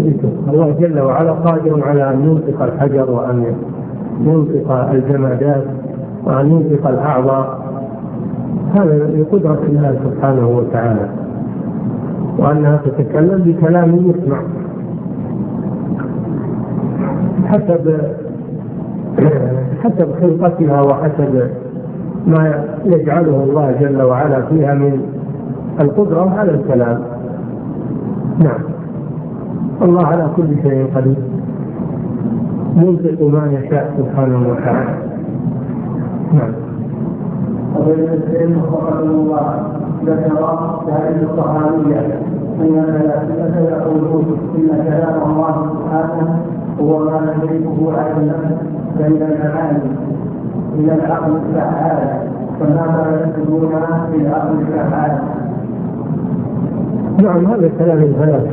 يملكه. الله جل وعلا قادر على أن ينطق الحجر وأن ينطق الجمادات وأن ينطق الأعضاء، هذا بقدرة الله سبحانه وتعالى، وأنها تتكلم بكلام يسمع حسب خلقتها وحسب ما يجعله الله جل وعلا فيها من القدرة على الكلام. نعم، الله على كل شيء قدير، ينطق ما يشاء سبحانه وتعالى. نعم. وبين العلم فقد الله ذكر هذه الصحابية أن يقولون إن كلام الله سبحانه هو ما يدركه عقل النفس بين المعاني إلى العقل الفعال، فماذا يكتبون في العقل الفعال؟ نعم، هذا كلام الفلاسفة.